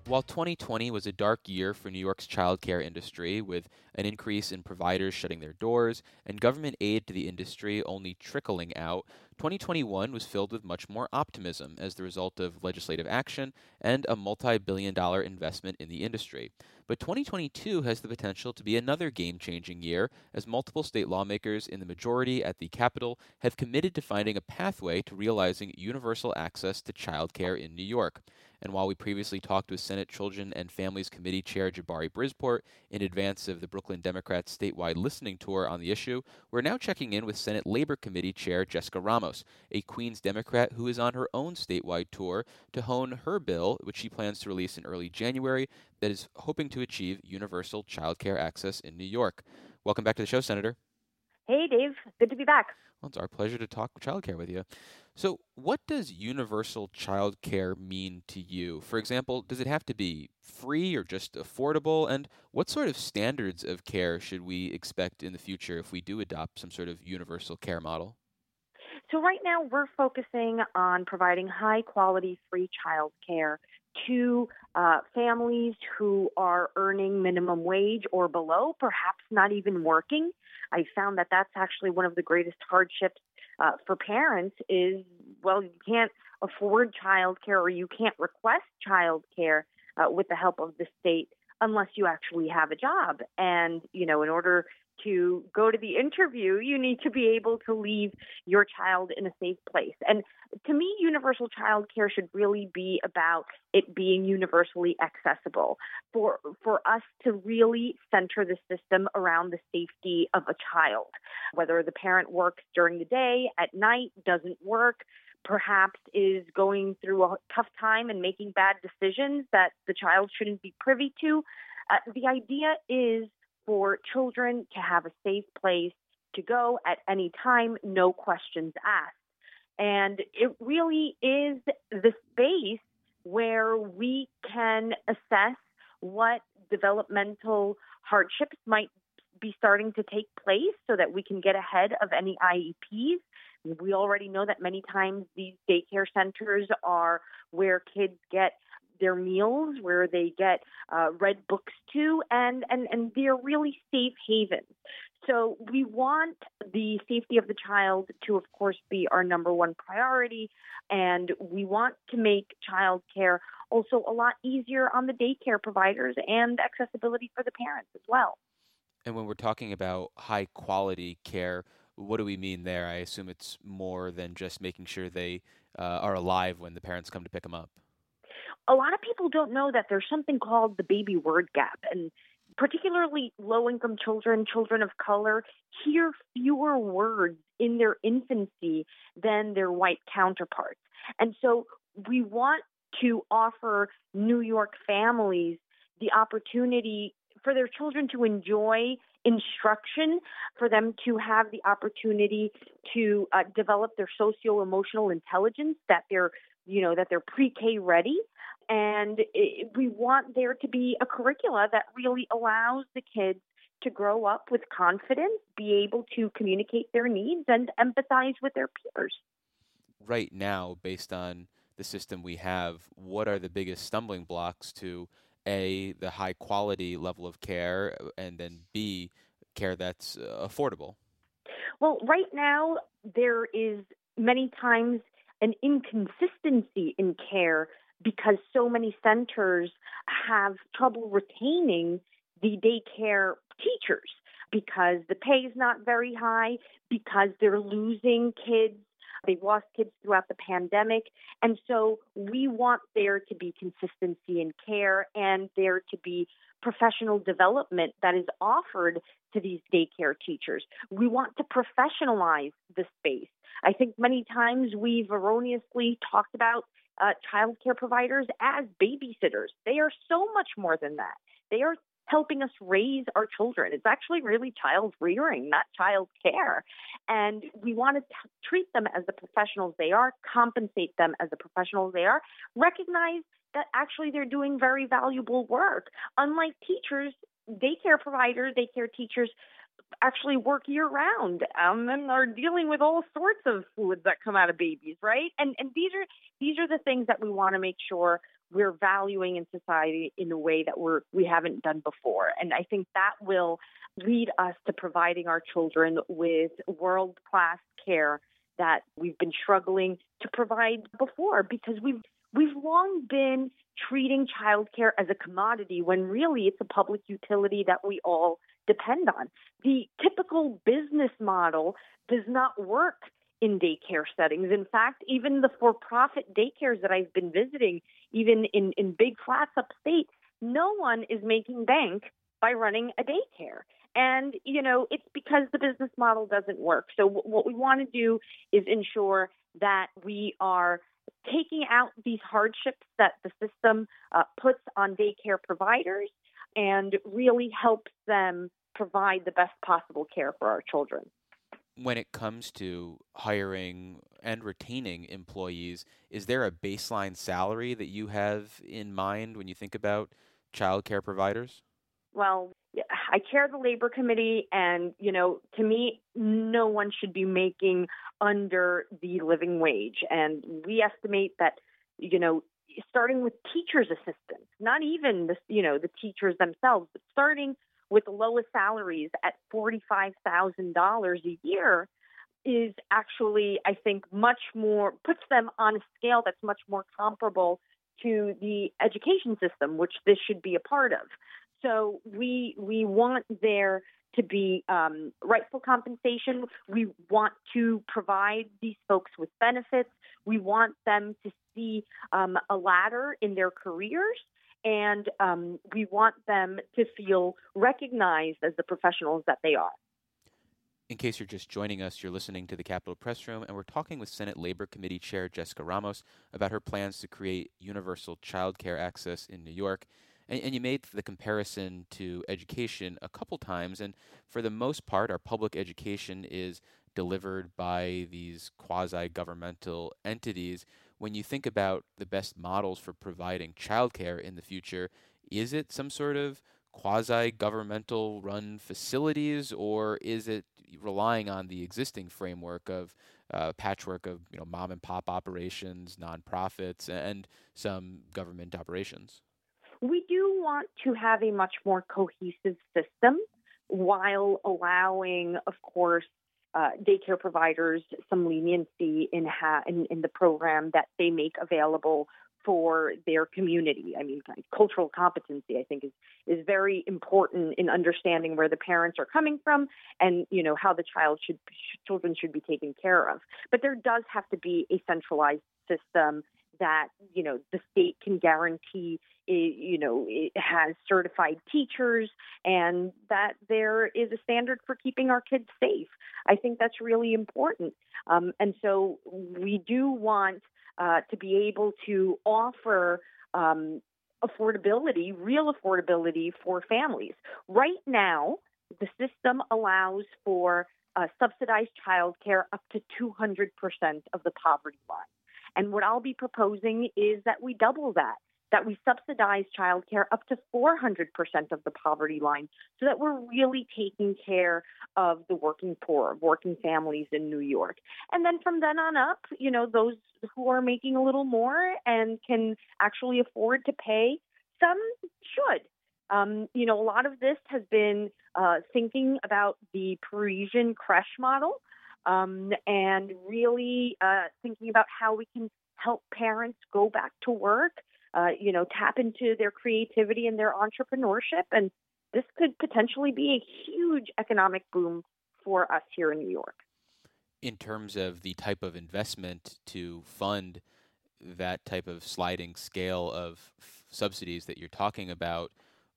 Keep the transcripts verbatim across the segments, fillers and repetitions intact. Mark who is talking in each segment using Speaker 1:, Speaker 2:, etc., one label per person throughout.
Speaker 1: While twenty twenty was a dark year for New York's childcare industry, with an increase in providers shutting their doors and government aid to the industry only trickling out, twenty twenty-one was filled with much more optimism as the result of legislative action and a multi billion dollar investment in the industry. But twenty twenty-two has the potential to be another game changing year as multiple state lawmakers in the majority at the Capitol have committed to finding a pathway to realizing universal access to childcare in New York. And while we previously talked with Senate Children and Families Committee Chair Jabari Brisport in advance of the Brooklyn Democrats' statewide listening tour on the issue, we're now checking in with Senate Labor Committee Chair Jessica Ramos, a Queens Democrat who is on her own statewide tour to hone her bill, which she plans to release in early January, that is hoping to achieve universal child care access in New York. Welcome back to the show, Senator.
Speaker 2: Hey, Dave. Good to be back.
Speaker 1: Well, it's our pleasure to talk childcare with you. So, what does universal childcare mean to you? For example, does it have to be free or just affordable? And what sort of standards of care should we expect in the future if we do adopt some sort of universal care model?
Speaker 2: So right now we're focusing on providing high quality free child care to uh, families who are earning minimum wage or below, perhaps not even working. I found that that's actually one of the greatest hardships uh, for parents is, well, you can't afford child care or you can't request child care uh, with the help of the state unless you actually have a job. And, you know, in order to go to the interview, you need to be able to leave your child in a safe place. And to me, universal child care should really be about it being universally accessible for for us to really center the system around the safety of a child. Whether the parent works during the day, at night, doesn't work, perhaps is going through a tough time and making bad decisions that the child shouldn't be privy to. Uh, the idea is for children to have a safe place to go at any time, no questions asked. And it really is the space where we can assess what developmental hardships might be starting to take place so that we can get ahead of any I E Ps. We already know that many times these daycare centers are where kids get their meals, where they get uh, read books to, and, and, and they're really safe havens. So we want the safety of the child to, of course, be our number one priority, and we want to make child care also a lot easier on the daycare providers and accessibility for the parents as well.
Speaker 1: And when we're talking about high quality care, what do we mean there? I assume it's more than just making sure they uh, are alive when the parents come to pick them up.
Speaker 2: A lot of people don't know that there's something called the baby word gap, and particularly low-income children, children of color, hear fewer words in their infancy than their white counterparts. And so we want to offer New York families the opportunity for their children to enjoy instruction, for them to have the opportunity to uh, develop their socio-emotional intelligence, that they're, you know, that they're pre-K ready. And it, we want there to be a curricula that really allows the kids to grow up with confidence, be able to communicate their needs, and empathize with their peers.
Speaker 1: Right now, based on the system we have, what are the biggest stumbling blocks to A, the high quality level of care, and then B, care that's uh, affordable?
Speaker 2: Well, right now, there is many times an inconsistency in care because so many centers have trouble retaining the daycare teachers because the pay is not very high, because they're losing kids. They've lost kids throughout the pandemic. And so we want there to be consistency in care and there to be professional development that is offered to these daycare teachers. We want to professionalize the space. I think many times we've erroneously talked about uh, child care providers as babysitters. They are so much more than that. They are helping us raise our children. It's actually really child rearing, not child care. And we want to t- treat them as the professionals they are, compensate them as the professionals they are, recognize that actually they're doing very valuable work. Unlike teachers, daycare providers, daycare teachers actually work year round um, and are dealing with all sorts of fluids that come out of babies, right? And and these are these are the things that we want to make sure we're valuing in society in a way that we're, we haven't done before. And I think that will lead us to providing our children with world-class care that we've been struggling to provide before, because we've we've long been treating childcare as a commodity when really it's a public utility that we all depend on. The typical business model does not work in daycare settings. In fact, even the for-profit daycares that I've been visiting, even in, in big flats upstate, no one is making bank by running a daycare. And, you know, it's because the business model doesn't work. So w- what we want to do is ensure that we are taking out these hardships that the system uh, puts on daycare providers and really helps them provide the best possible care for our children.
Speaker 1: When it comes to hiring and retaining employees, is there a baseline salary that you have in mind when you think about childcare providers?
Speaker 2: Well, I chair the labor committee, and, you know, to me, no one should be making under the living wage. And we estimate that, you know, starting with teachers' assistants, not even the, you know, the teachers themselves, but starting with the lowest salaries at forty-five thousand dollars a year is actually, I think, much more, puts them on a scale that's much more comparable to the education system, which this should be a part of. So we we want there to be um, rightful compensation. We want to provide these folks with benefits. We want them to see um, a ladder in their careers, and um, we want them to feel recognized as the professionals that they are.
Speaker 1: In case you're just joining us, you're listening to the Capitol Press Room, and we're talking with Senate Labor Committee Chair Jessica Ramos about her plans to create universal child care access in New York. And, and you made the comparison to education a couple times, and for the most part, our public education is delivered by these quasi-governmental entities. When you think about the best models for providing childcare in the future, is it some sort of quasi-governmental run facilities, or is it relying on the existing framework of uh, patchwork of you know mom and pop operations, nonprofits, and some government operations?
Speaker 2: We do want to have a much more cohesive system while allowing, of course, uh, daycare providers some leniency in, ha- in in the program that they make available for their community. I mean, cultural competency, I think, is is very important in understanding where the parents are coming from and, you know, how the child should children should be taken care of. But there does have to be a centralized system that, you know, the state can guarantee, you know, it has certified teachers and that there is a standard for keeping our kids safe. I think that's really important. Um, and so we do want uh, to be able to offer um, affordability, real affordability for families. Right now, the system allows for uh, subsidized childcare up to two hundred percent of the poverty line. And what I'll be proposing is that we double that, that we subsidize childcare up to four hundred percent of the poverty line so that we're really taking care of the working poor, working families in New York. And then from then on up, you know, those who are making a little more and can actually afford to pay, some should. Um, you know, a lot of this has been uh, thinking about the Parisian creche model. Um, and really uh, thinking about how we can help parents go back to work, uh, you know, tap into their creativity and their entrepreneurship. And this could potentially be a huge economic boom for us here in New York.
Speaker 1: In terms of the type of investment to fund that type of sliding scale of f- subsidies that you're talking about,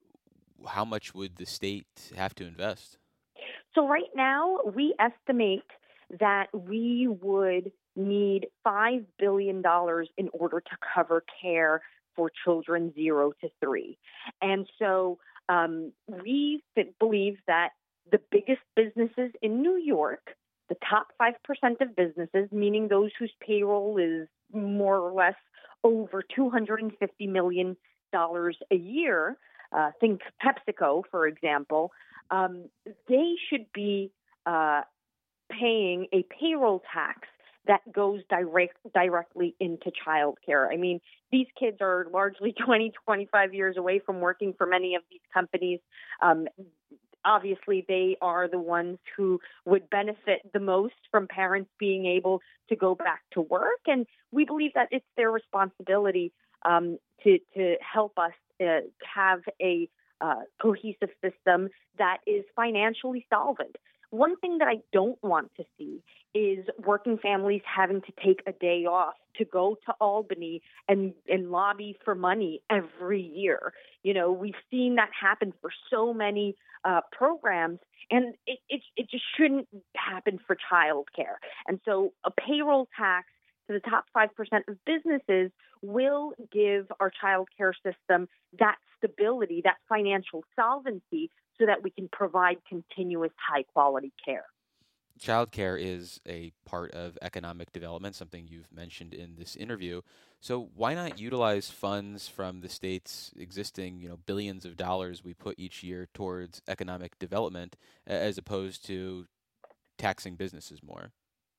Speaker 1: how much would the state have to invest?
Speaker 2: So right now, we estimate that we would need five billion dollars in order to cover care for children zero to three. And so um, we believe that the biggest businesses in New York, the top five percent of businesses, meaning those whose payroll is more or less over two hundred fifty million dollars a year, uh, think PepsiCo, for example, um, they should be uh, paying a payroll tax that goes direct, directly into childcare. I mean, these kids are largely twenty, twenty-five years away from working for many of these companies. Um, Obviously, they are the ones who would benefit the most from parents being able to go back to work. And we believe that it's their responsibility um, to, to help us uh, have a uh, cohesive system that is financially solvent. One thing that I don't want to see is working families having to take a day off to go to Albany and, and lobby for money every year. You know, we've seen that happen for so many uh, programs, and it, it, it just shouldn't happen for childcare. And so a payroll tax to the top five percent of businesses will give our childcare system that stability, that financial solvency, so that we can provide continuous high-quality care.
Speaker 1: Childcare is a part of economic development, something you've mentioned in this interview. So why not utilize funds from the state's existing, you know, billions of dollars we put each year towards economic development, as opposed to taxing businesses more?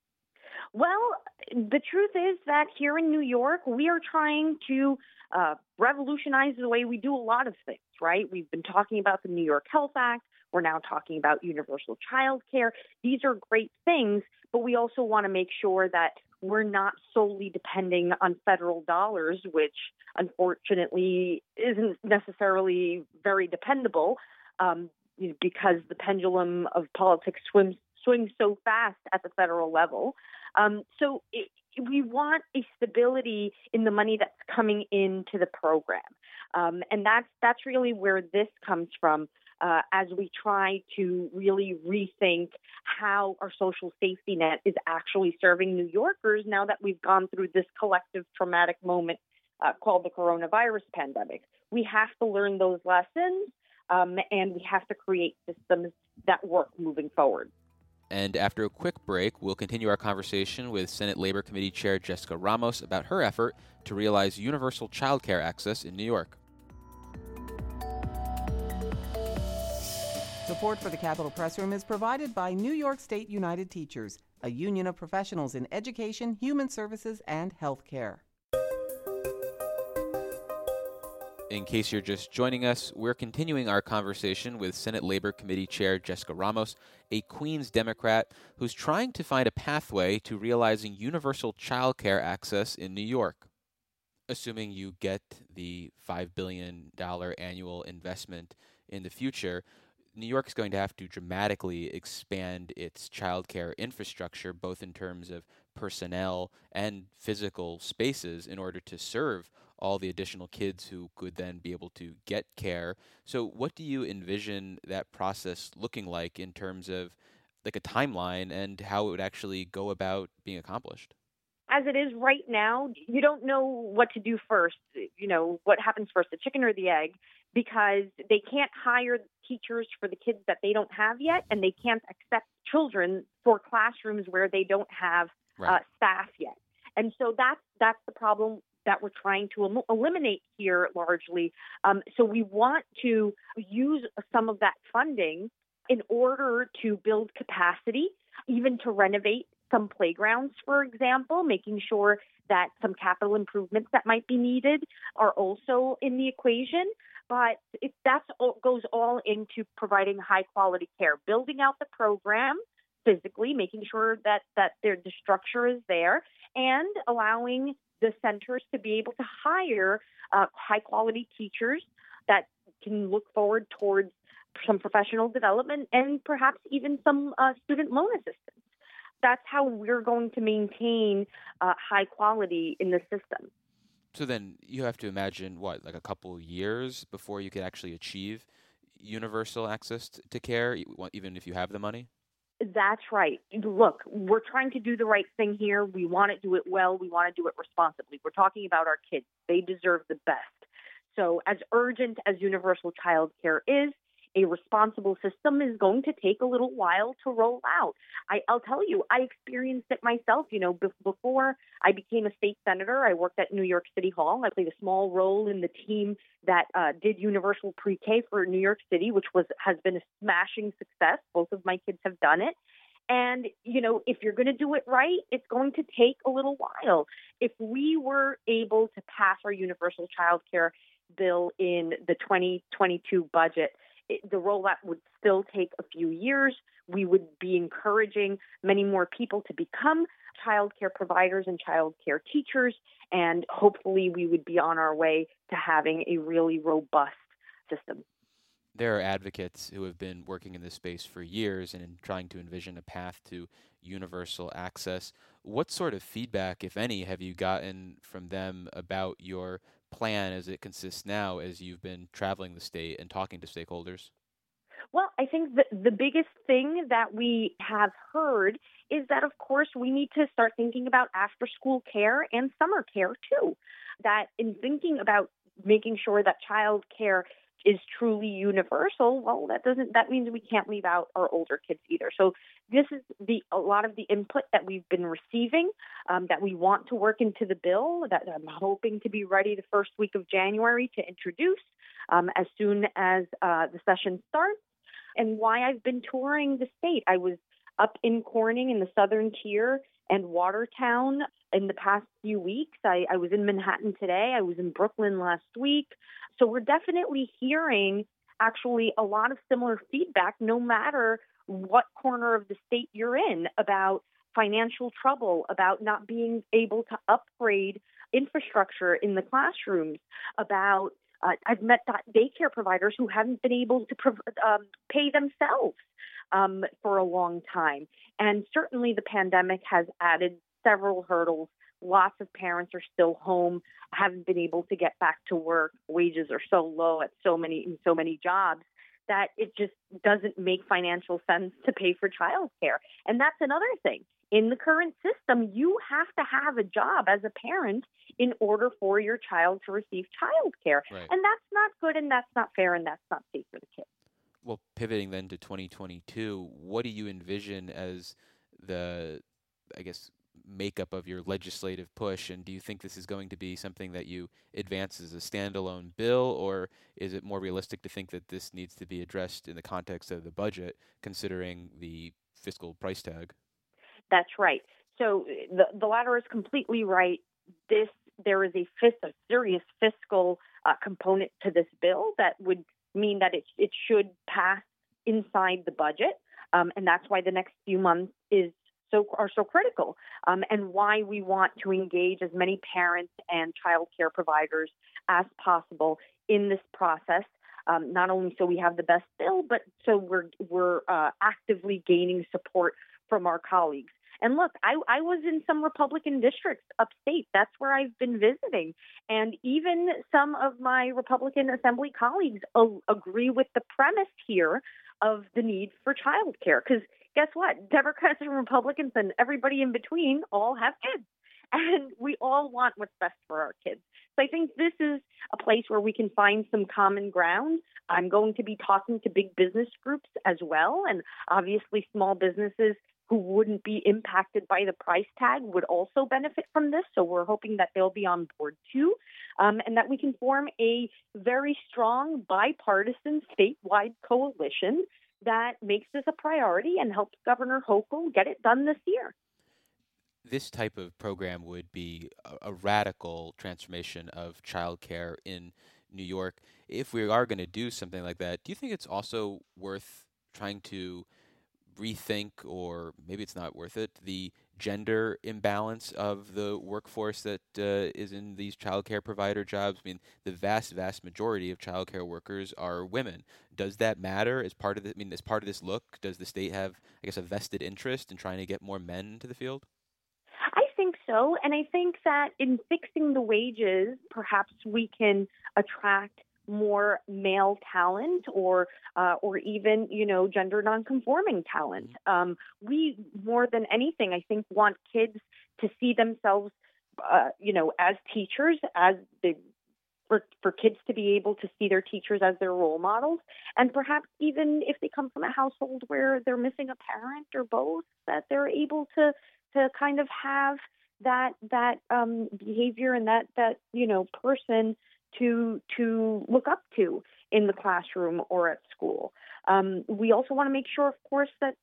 Speaker 2: Well, the truth is that here in New York, we are trying to uh, revolutionize the way we do a lot of things, right? We've been talking about the New York Health Act. We're now talking about universal child care. These are great things, but we also want to make sure that we're not solely depending on federal dollars, which unfortunately isn't necessarily very dependable um, because the pendulum of politics swims swings so fast at the federal level. Um, so it, we want a stability in the money that's coming into the program. Um, and that's, that's really where this comes from uh, as we try to really rethink how our social safety net is actually serving New Yorkers now that we've gone through this collective traumatic moment uh, called the coronavirus pandemic. We have to learn those lessons, um, and we have to create systems that work moving forward.
Speaker 1: And after a quick break, we'll continue our conversation with Senate Labor Committee Chair Jessica Ramos about her effort to realize universal child care access in New York.
Speaker 3: Support for the Capitol Press Room is provided by New York State United Teachers, a union of professionals in education, human services, and health care.
Speaker 1: In case you're just joining us, we're continuing our conversation with Senate Labor Committee Chair Jessica Ramos, a Queens Democrat who's trying to find a pathway to realizing universal child care access in New York. Assuming you get the five billion dollars annual investment in the future, New York is going to have to dramatically expand its child care infrastructure, both in terms of personnel and physical spaces, in order to serve all the additional kids who could then be able to get care. So what do you envision that process looking like in terms of like a timeline and how it would actually go about being accomplished?
Speaker 2: As it is right now, you don't know what to do first, you know, what happens first, the chicken or the egg, because they can't hire teachers for the kids that they don't have yet, and they can't accept children for classrooms where they don't have
Speaker 1: Right.
Speaker 2: uh, staff yet. And so that's, that's the problem that we're trying to el- eliminate here largely. Um, so we want to use some of that funding in order to build capacity, even to renovate some playgrounds, for example, making sure that some capital improvements that might be needed are also in the equation. But it that's all, goes all into providing high quality care, building out the program physically, making sure that, that there, the structure is there, and allowing the centers to be able to hire uh, high-quality teachers that can look forward towards some professional development and perhaps even some uh, student loan assistance. That's how we're going to maintain uh, high quality in the system.
Speaker 1: So then you have to imagine, what, like a couple years before you could actually achieve universal access t- to care, e- even if you have the money?
Speaker 2: That's right. Look, we're trying to do the right thing here. We want to do it well. We want to do it responsibly. We're talking about our kids. They deserve the best. So as urgent as universal child care is, a responsible system is going to take a little while to roll out. I, I'll tell you, I experienced it myself. You know, be- before I became a state senator, I worked at New York City Hall. I played a small role in the team that uh, did universal pre-K for New York City, which was has been a smashing success. Both of my kids have done it. And, you know, if you're going to do it right, it's going to take a little while. If we were able to pass our universal child care bill in the twenty twenty-two budget, it, the rollout would still take a few years. We would be encouraging many more people to become child care providers and child care teachers, and hopefully we would be on our way to having a really robust system.
Speaker 1: There are advocates who have been working in this space for years and in trying to envision a path to universal access. What sort of feedback, if any, have you gotten from them about your plan as it consists now as you've been traveling the state and talking to stakeholders?
Speaker 2: Well, I think the, the biggest thing that we have heard is that, of course, we need to start thinking about after-school care and summer care, too. That in thinking about making sure that child care is truly universal, well, that doesn't that means we can't leave out our older kids either. So this is the a lot of the input that we've been receiving, um, that we want to work into the bill, that I'm hoping to be ready the first week of January to introduce um, as soon as uh, the session starts. And why I've been touring the state. I was up in Corning in the southern tier and Watertown in the past few weeks. I, I was in Manhattan today. I was in Brooklyn last week. So we're definitely hearing actually a lot of similar feedback, no matter what corner of the state you're in, about financial trouble, about not being able to upgrade infrastructure in the classrooms, about uh, I've met daycare providers who haven't been able to prov- um, pay themselves um, for a long time. And certainly the pandemic has added several hurdles. Lots of parents are still home, haven't been able to get back to work. Wages are so low at so many in so many jobs that it just doesn't make financial sense to pay for childcare. And that's another thing. In the current system, you have to have a job as a parent in order for your child to receive childcare.
Speaker 1: Right.
Speaker 2: And that's not good, and that's not fair, and that's not safe for the kids.
Speaker 1: Well, pivoting then to twenty twenty-two, what do you envision as the, I guess, makeup of your legislative push? And do you think this is going to be something that you advance as a standalone bill, or is it more realistic to think that this needs to be addressed in the context of the budget, considering the fiscal price tag?
Speaker 2: That's right. So the, the latter is completely right. This there is a, fis- a serious fiscal uh, component to this bill that would mean that it it should pass inside the budget, um, and that's why the next few months is so are so critical, um, and why we want to engage as many parents and child care providers as possible in this process. Um, not only so we have the best bill, but so we're we're uh, actively gaining support from our colleagues. And look, I, I was in some Republican districts upstate. That's where I've been visiting. And even some of my Republican Assembly colleagues a- agree with the premise here of the need for child care. Because guess what? Democrats and Republicans and everybody in between all have kids. And we all want what's best for our kids. So I think this is a place where we can find some common ground. I'm going to be talking to big business groups as well. And obviously small businesses who wouldn't be impacted by the price tag would also benefit from this. So we're hoping that they'll be on board too, um, and that we can form a very strong bipartisan statewide coalition that makes this a priority and helps Governor Hochul get it done this year.
Speaker 1: This type of program would be a, a radical transformation of childcare in New York. If we are going to do something like that, do you think it's also worth trying to rethink, or maybe it's not worth it, the gender imbalance of the workforce that uh, is in these childcare provider jobs? I mean, the vast, vast majority of childcare workers are women. Does that matter as part of the, I mean, as part of this look? Does the state have, I guess, a vested interest in trying to get more men into the field?
Speaker 2: I think so. And I think that in fixing the wages, perhaps we can attract more male talent, or uh, or even, you know, gender nonconforming talent. Um, we, more than anything, I think, want kids to see themselves, uh, you know, as teachers, as the for, for kids to be able to see their teachers as their role models, and perhaps even if they come from a household where they're missing a parent or both, that they're able to to kind of have that that um, behavior and that that you know person to to look up to in the classroom or at school. Um, we also want to make sure, of course, that, that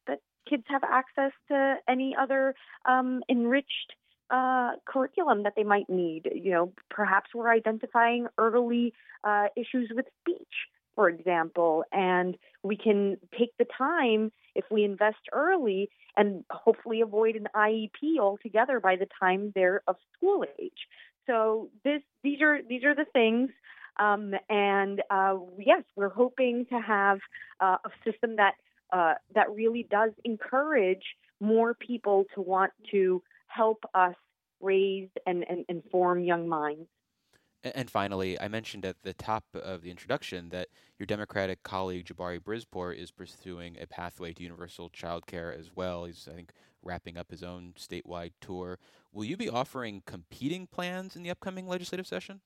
Speaker 2: kids have access to any other um, enriched uh, curriculum that they might need. You know, perhaps we're identifying early uh, issues with speech, for example, and we can take the time if we invest early and hopefully avoid an I E P altogether by the time they're of school age. So this, these are these are the things, um, and uh, yes, we're hoping to have uh, a system that uh, that really does encourage more people to want to help us raise and, and, and form young minds.
Speaker 1: And finally, I mentioned at the top of the introduction that your Democratic colleague Jabari Brisport is pursuing a pathway to universal child care as well. He's, I think, wrapping up his own statewide tour. Will you be offering competing plans in the upcoming legislative session?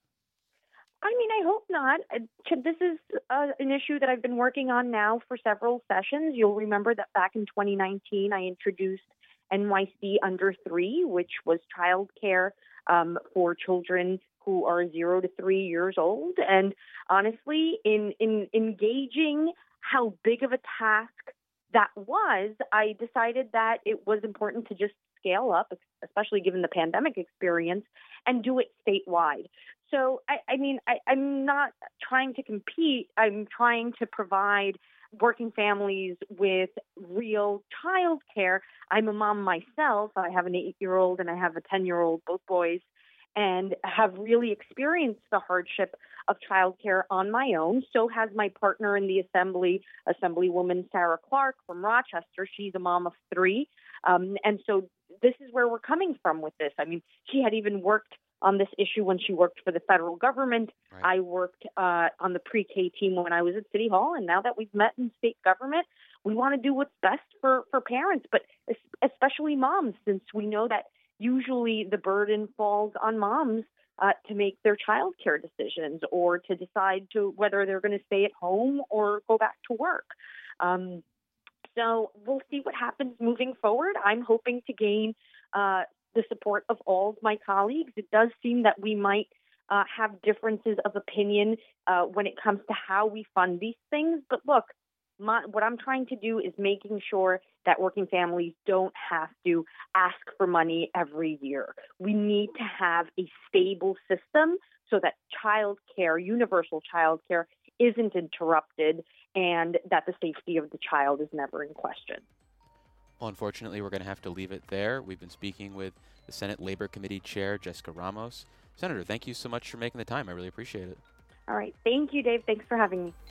Speaker 2: I mean, I hope not. This is uh, an issue that I've been working on now for several sessions. You'll remember that back in twenty nineteen, I introduced N Y C Under Three, which was child care um, for children who are zero to three years old. And honestly, in, in engaging how big of a task that was, I decided that it was important to just scale up, especially given the pandemic experience, and do it statewide. So, I, I mean, I, I'm not trying to compete. I'm trying to provide working families with real child care. I'm a mom myself. I have an eight-year-old and I have a ten-year-old, both boys, and have really experienced the hardship of childcare on my own. So has my partner in the Assembly, Assemblywoman Sarah Clark from Rochester. She's a mom of three. Um, and so this is where we're coming from with this. I mean, she had even worked on this issue when she worked for the federal government. Right. I worked uh, on the pre-K team when I was at City Hall. And now that we've met in state government, we want to do what's best for, for parents, but especially moms, since we know that usually the burden falls on moms uh, to make their child care decisions or to decide to whether they're going to stay at home or go back to work. Um, so we'll see what happens moving forward. I'm hoping to gain uh, the support of all of my colleagues. It does seem that we might uh, have differences of opinion uh, when it comes to how we fund these things. But look, My, what I'm trying to do is making sure that working families don't have to ask for money every year. We need to have a stable system so that child care, universal child care, isn't interrupted and that the safety of the child is never in question.
Speaker 1: Well, unfortunately, we're going to have to leave it there. We've been speaking with the Senate Labor Committee Chair, Jessica Ramos. Senator, thank you so much for making the time. I really appreciate it.
Speaker 2: All right. Thank you, Dave. Thanks for having me.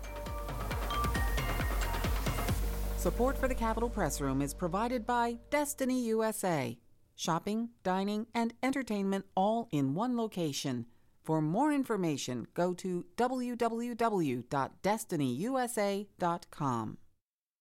Speaker 3: Support for the Capitol Press Room is provided by Destiny U S A. Shopping, dining, and entertainment all in one location. For more information, go to w w w dot destiny u s a dot com.